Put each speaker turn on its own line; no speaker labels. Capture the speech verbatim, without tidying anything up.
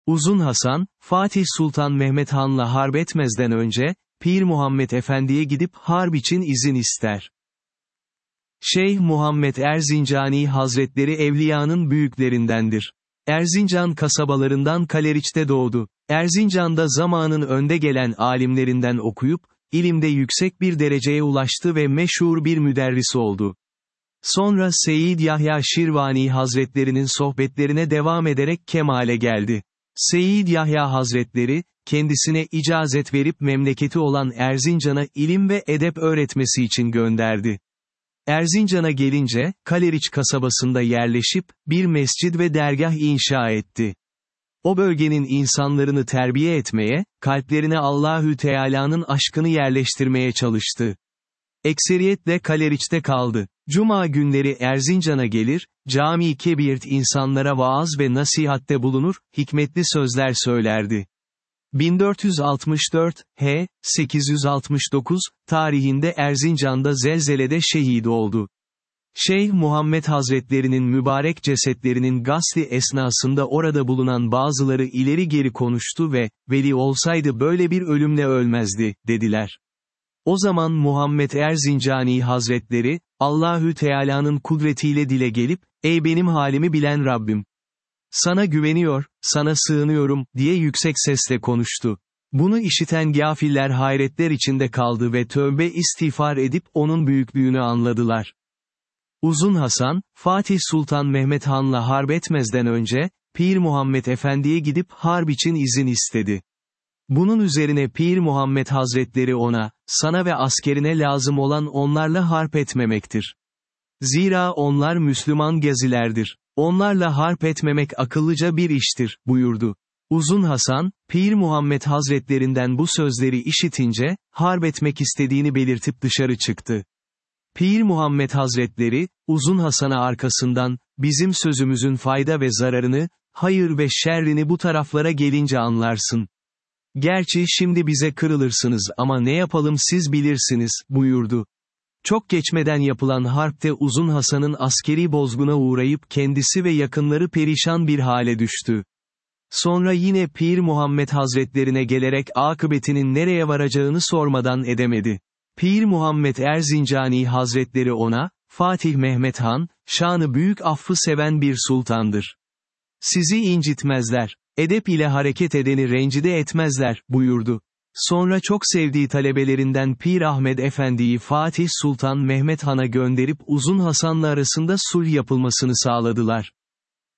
Uzun Hasan, Fatih Sultan Mehmet Han'la harp etmezden önce, Pir Muhammed Efendi'ye gidip harp için izin ister. Şeyh Muhammed Erzincani Hazretleri evliyanın büyüklerindendir. Erzincan kasabalarından Kaleriç'te doğdu. Erzincan'da zamanın önde gelen alimlerinden okuyup, ilimde yüksek bir dereceye ulaştı ve meşhur bir müderris oldu. Sonra Seyyid Yahya Şirvani Hazretlerinin sohbetlerine devam ederek kemale geldi. Seyyid Yahya Hazretleri, kendisine icazet verip memleketi olan Erzincan'a ilim ve edep öğretmesi için gönderdi. Erzincan'a gelince, Kaleriç kasabasında yerleşip, bir mescid ve dergah inşa etti. O bölgenin insanlarını terbiye etmeye, kalplerine Allahü Teala'nın aşkını yerleştirmeye çalıştı. Ekseriyetle Kaleriç'te kaldı. Cuma günleri Erzincan'a gelir, Cami-i Kebirt insanlara vaaz ve nasihatte bulunur, hikmetli sözler söylerdi. bin dört yüz altmış dört, H. sekiz yüz altmış dokuz, tarihinde Erzincan'da zelzelede şehit oldu. Şeyh Muhammed Hazretlerinin mübarek cesetlerinin gasli esnasında orada bulunan bazıları ileri geri konuştu ve, veli olsaydı böyle bir ölümle ölmezdi, dediler. O zaman Muhammed Erzincani Hazretleri, Allahü Teala'nın kudretiyle dile gelip, ey benim halimi bilen Rabbim! Sana güveniyor, sana sığınıyorum, diye yüksek sesle konuştu. Bunu işiten gafiller hayretler içinde kaldı ve tövbe istiğfar edip onun büyüklüğünü anladılar. Uzun Hasan, Fatih Sultan Mehmet Han'la harp etmezden önce, Pir Muhammed Efendi'ye gidip harp için izin istedi. Bunun üzerine Pir Muhammed Hazretleri ona, sana ve askerine lazım olan onlarla harp etmemektir. Zira onlar Müslüman gazilerdir. Onlarla harp etmemek akıllıca bir iştir, buyurdu. Uzun Hasan, Pir Muhammed Hazretlerinden bu sözleri işitince, harp etmek istediğini belirtip dışarı çıktı. Pir Muhammed Hazretleri, Uzun Hasan'a arkasından, bizim sözümüzün fayda ve zararını, hayır ve şerrini bu taraflara gelince anlarsın. Gerçi şimdi bize kırılırsınız ama ne yapalım siz bilirsiniz, buyurdu. Çok geçmeden yapılan harpte Uzun Hasan'ın askeri bozguna uğrayıp kendisi ve yakınları perişan bir hale düştü. Sonra yine Pir Muhammed Hazretlerine gelerek akıbetinin nereye varacağını sormadan edemedi. Pir Muhammed Erzincani Hazretleri ona, Fatih Mehmet Han, şanı büyük affı seven bir sultandır. Sizi incitmezler, edep ile hareket edeni rencide etmezler, buyurdu. Sonra çok sevdiği talebelerinden Pir Ahmed Efendi'yi Fatih Sultan Mehmet Han'a gönderip Uzun Hasan'la arasında sulh yapılmasını sağladılar.